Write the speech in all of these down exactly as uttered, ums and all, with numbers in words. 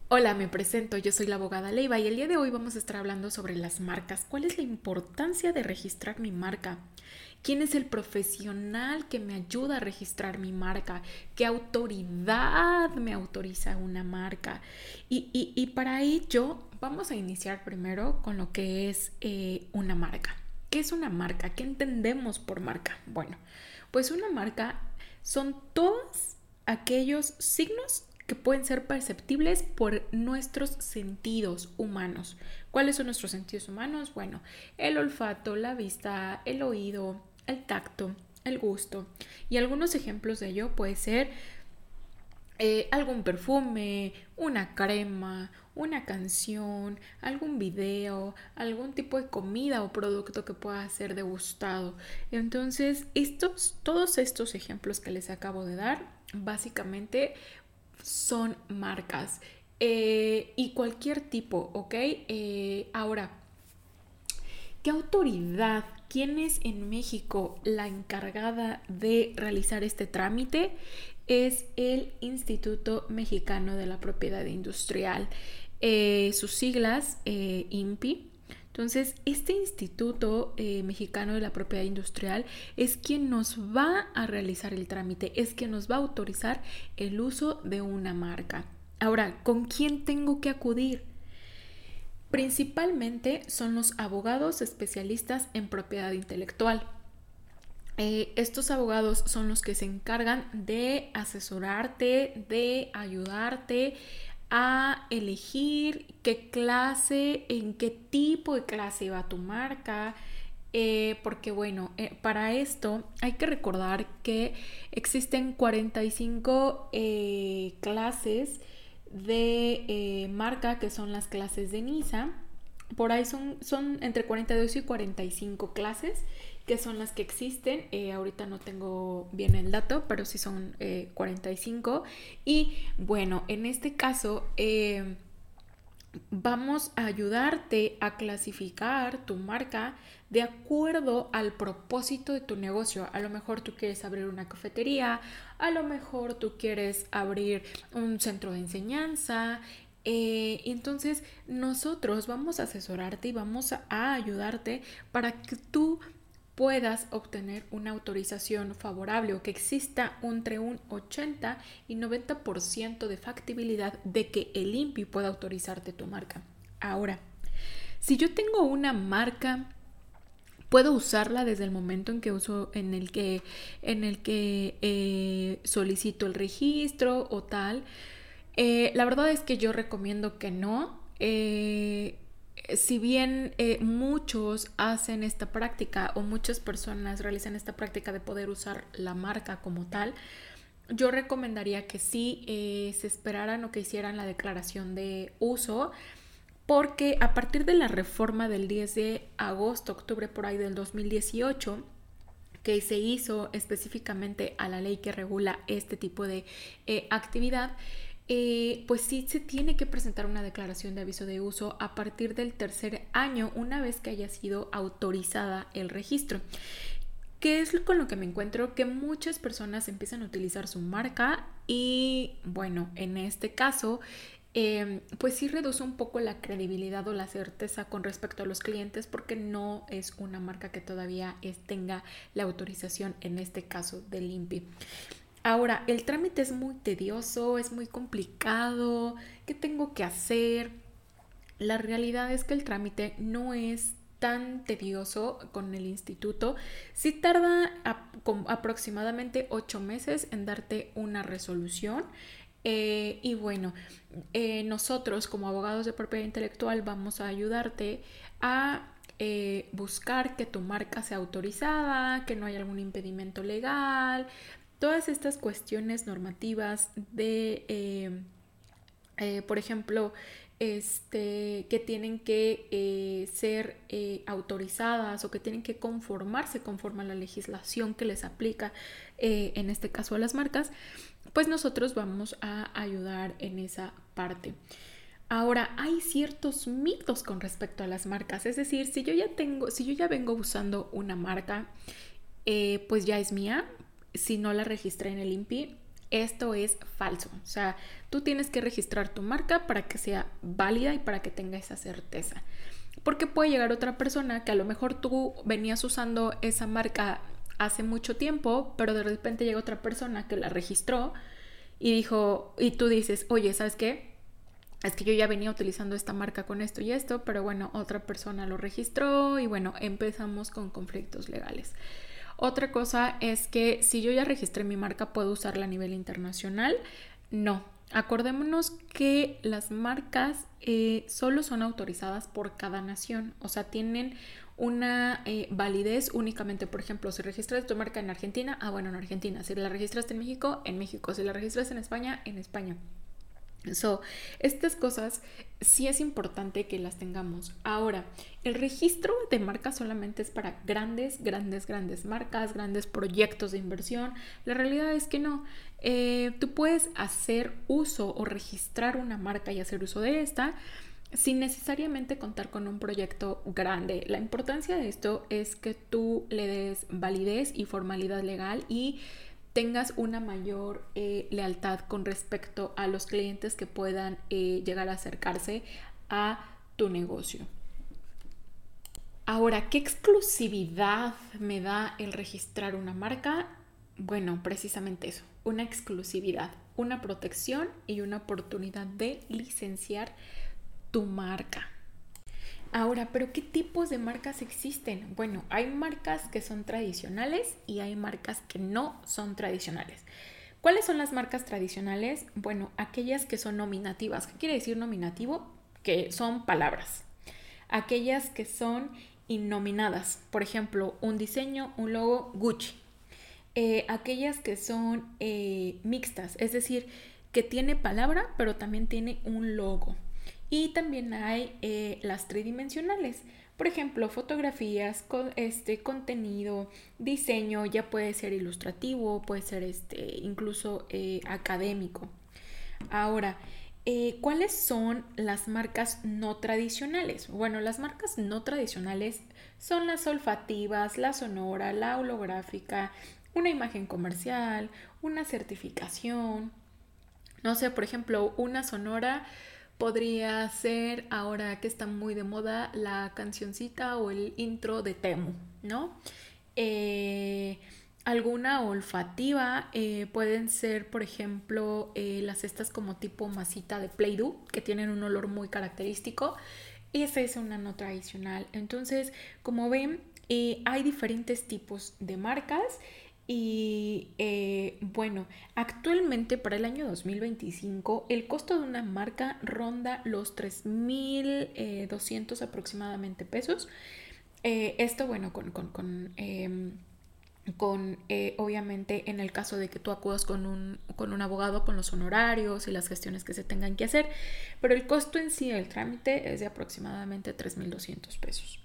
Hola, me presento, yo soy la abogada Leiva y el día de hoy vamos a estar hablando sobre las marcas. ¿Cuál es la importancia de registrar mi marca? ¿Quién es el profesional que me ayuda a registrar mi marca? ¿Qué autoridad me autoriza una marca? Y, y, y para ello vamos a iniciar primero con lo que es eh, una marca. ¿Qué es una marca? ¿Qué entendemos por marca? Bueno, pues una marca son todos aquellos signos que pueden ser perceptibles por nuestros sentidos humanos. ¿Cuáles son nuestros sentidos humanos? Bueno, el olfato, la vista, el oído, el tacto, el gusto. Y algunos ejemplos de ello puede ser eh, algún perfume, una crema, una canción, algún video, algún tipo de comida o producto que pueda ser degustado. Entonces, estos, todos estos ejemplos que les acabo de dar, básicamente son marcas eh, y cualquier tipo, ¿ok? Eh, ahora, ¿qué autoridad? ¿Quién es en México la encargada de realizar este trámite? Es el Instituto Mexicano de la Propiedad Industrial. Eh, sus siglas, eh, I N P I. Entonces, este Instituto eh, Mexicano de la Propiedad Industrial es quien nos va a realizar el trámite, es quien nos va a autorizar el uso de una marca. Ahora, ¿con quién tengo que acudir? Principalmente son los abogados especialistas en propiedad intelectual. Eh, estos abogados son los que se encargan de asesorarte, de ayudarte a elegir qué clase, en qué tipo de clase va tu marca, eh, porque bueno, eh, para esto hay que recordar que existen cuarenta y cinco eh, clases de eh, marca, que son las clases de NISA. Por ahí son, son entre cuarenta y dos y cuarenta y cinco clases, que son las que existen. Eh, ahorita no tengo bien el dato, pero sí son eh, cuarenta y cinco. Y bueno, en este caso eh, vamos a ayudarte a clasificar tu marca de acuerdo al propósito de tu negocio. A lo mejor tú quieres abrir una cafetería, a lo mejor tú quieres abrir un centro de enseñanza. Eh, entonces nosotros vamos a asesorarte y vamos a, a ayudarte para que tú puedas obtener una autorización favorable o que exista entre un ochenta y noventa por ciento de factibilidad de que el I N P I pueda autorizarte tu marca. Ahora, si yo tengo una marca, puedo usarla desde el momento en que uso en el que en el que eh, solicito el registro o tal. Eh, la verdad es que yo recomiendo que no. Eh, si bien eh, muchos hacen esta práctica o muchas personas realizan esta práctica de poder usar la marca como tal, yo recomendaría que sí eh, se esperaran o que hicieran la declaración de uso, porque a partir de la reforma del diez de agosto, octubre por ahí del dos mil dieciocho, que se hizo específicamente a la ley que regula este tipo de eh, actividad, eh, pues sí se tiene que presentar una declaración de aviso de uso a partir del tercer año, una vez que haya sido autorizada el registro. ¿Qué es con lo que me encuentro? Que muchas personas empiezan a utilizar su marca y bueno, en este caso eh, pues sí reduce un poco la credibilidad o la certeza con respecto a los clientes, porque no es una marca que todavía es, tenga la autorización, en este caso del I N P I. Ahora, el trámite es muy tedioso, es muy complicado. ¿Qué tengo que hacer? La realidad es que el trámite no es tan tedioso con el instituto. Sí tarda a, con aproximadamente ocho meses en darte una resolución. Eh, y bueno, eh, nosotros como abogados de propiedad intelectual vamos a ayudarte a eh, buscar que tu marca sea autorizada, que no haya algún impedimento legal, todas estas cuestiones normativas de eh, eh, por ejemplo, este, que tienen que eh, ser eh, autorizadas o que tienen que conformarse conforme a la legislación que les aplica, eh, en este caso a las marcas, pues nosotros vamos a ayudar en esa parte. Ahora, hay ciertos mitos con respecto a las marcas, es decir, si yo ya tengo, si yo ya vengo usando una marca, eh, pues ya es mía. Si no la registré en el I N P I, Esto es falso. O sea, tú tienes que registrar tu marca para que sea válida y para que tenga esa certeza. Porque puede llegar otra persona que a lo mejor tú venías usando esa marca hace mucho tiempo, pero de repente llega otra persona que la registró y dijo, y tú dices, oye, ¿sabes qué? Es que yo ya venía utilizando esta marca con esto y esto, pero bueno, otra persona lo registró y bueno, empezamos con conflictos legales. Otra cosa es que si yo ya registré mi marca, ¿puedo usarla a nivel internacional? No. Acordémonos que las marcas eh, solo son autorizadas por cada nación, o sea, tienen una eh, validez únicamente. Por ejemplo, si registras tu marca en Argentina, ah bueno, en Argentina. Si la registraste en México, en México. Si la registraste en España, en España. So, estas cosas sí es importante que las tengamos. Ahora, el registro de marcas solamente es para grandes, grandes, grandes marcas, grandes proyectos de inversión. La realidad es que no. Eh, tú puedes hacer uso o registrar una marca y hacer uso de esta sin necesariamente contar con un proyecto grande. La importancia de esto es que tú le des validez y formalidad legal y tengas una mayor eh, lealtad con respecto a los clientes que puedan eh, llegar a acercarse a tu negocio. Ahora, ¿qué exclusividad me da el registrar una marca? Bueno, precisamente eso, una exclusividad, una protección y una oportunidad de licenciar tu marca. Ahora, ¿pero qué tipos de marcas existen? Bueno, hay marcas que son tradicionales y hay marcas que no son tradicionales. ¿Cuáles son las marcas tradicionales? Bueno, aquellas que son nominativas. ¿Qué quiere decir nominativo? Que son palabras. Aquellas que son innominadas. Por ejemplo, un diseño, un logo, Gucci. Eh, aquellas que son eh, mixtas, es decir, que tiene palabra, pero también tiene un logo. Y también hay eh, las tridimensionales, por ejemplo, fotografías, con, este, contenido, diseño, ya puede ser ilustrativo, puede ser este, incluso eh, académico. Ahora, eh, ¿cuáles son las marcas no tradicionales? Bueno, las marcas no tradicionales son las olfativas, la sonora, la holográfica, una imagen comercial, una certificación. No sé, por ejemplo, una sonora podría ser, ahora que está muy de moda, la cancioncita o el intro de Temu, ¿no? Eh, alguna olfativa eh, pueden ser, por ejemplo, eh, las estas como tipo masita de Play-Doh, que tienen un olor muy característico. Esa es una no tradicional. Entonces, como ven, eh, hay diferentes tipos de marcas. Y eh, bueno, actualmente para el año dos mil veinticinco el costo de una marca ronda los tres mil doscientos aproximadamente pesos. Eh, esto bueno, con, con, con, eh, con eh, obviamente en el caso de que tú acudas con un, con un abogado, con los honorarios y las gestiones que se tengan que hacer, pero el costo en sí del trámite es de aproximadamente tres mil doscientos pesos.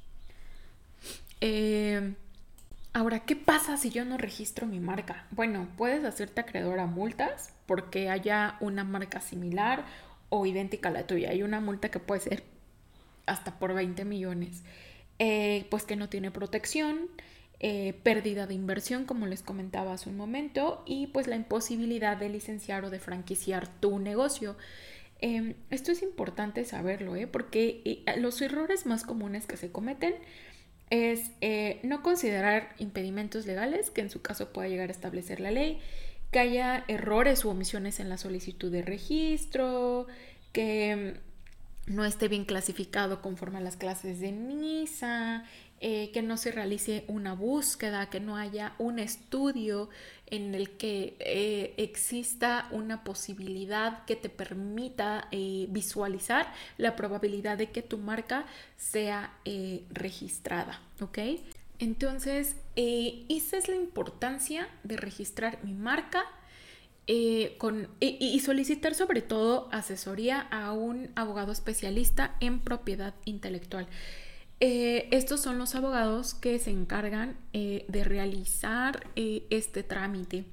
Eh... Ahora, ¿qué pasa si yo no registro mi marca? Bueno, puedes hacerte acreedor a multas porque haya una marca similar o idéntica a la tuya. Hay una multa que puede ser hasta por veinte millones. Eh, pues que no tiene protección, eh, pérdida de inversión, como les comentaba hace un momento, y pues la imposibilidad de licenciar o de franquiciar tu negocio. Eh, esto es importante saberlo, ¿eh? Porque eh, los errores más comunes que se cometen es eh, no considerar impedimentos legales, que en su caso pueda llegar a establecer la ley, que haya errores u omisiones en la solicitud de registro, que no esté bien clasificado conforme a las clases de NISA, eh, que no se realice una búsqueda, que no haya un estudio en el que eh, exista una posibilidad que te permita eh, visualizar la probabilidad de que tu marca sea eh, registrada, ¿ok? Entonces, eh, esa es la importancia de registrar mi marca. Eh, con, y, y solicitar sobre todo asesoría a un abogado especialista en propiedad intelectual. Eh, estos son los abogados que se encargan eh, de realizar eh, este trámite.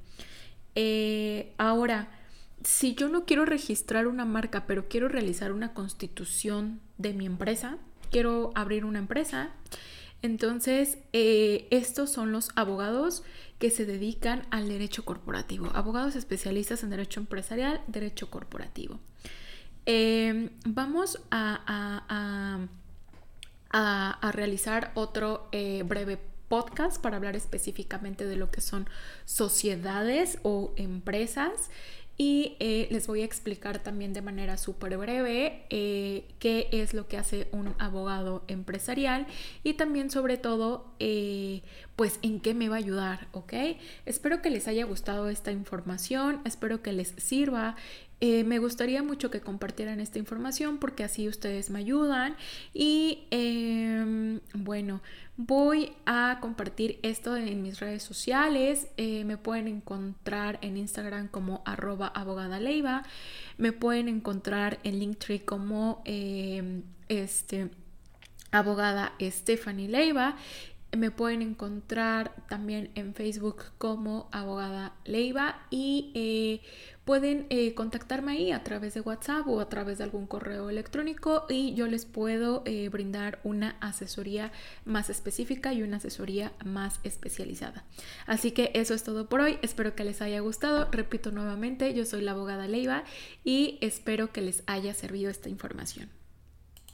Eh, ahora, si yo no quiero registrar una marca, pero quiero realizar una constitución de mi empresa, quiero abrir una empresa, Entonces, eh, estos son los abogados que se dedican al derecho corporativo, abogados especialistas en derecho empresarial, derecho corporativo. Eh, vamos a, a, a, a, a realizar otro eh, breve podcast para hablar específicamente de lo que son sociedades o empresas. Y eh, les voy a explicar también de manera súper breve eh, qué es lo que hace un abogado empresarial y también sobre todo eh, pues en qué me va a ayudar, ¿ok? Espero que les haya gustado esta información, espero que les sirva. Eh, me gustaría mucho que compartieran esta información porque así ustedes me ayudan y eh, bueno, voy a compartir esto en mis redes sociales. Eh, me pueden encontrar en Instagram como arroba abogada Leiva, me pueden encontrar en Linktree como eh, este, abogada Stephanie Leiva. Me pueden encontrar también en Facebook como abogada Leiva y eh, pueden eh, contactarme ahí a través de WhatsApp o a través de algún correo electrónico y yo les puedo eh, brindar una asesoría más específica y una asesoría más especializada. Así que eso es todo por hoy. Espero que les haya gustado. Repito nuevamente, yo soy la abogada Leiva y espero que les haya servido esta información.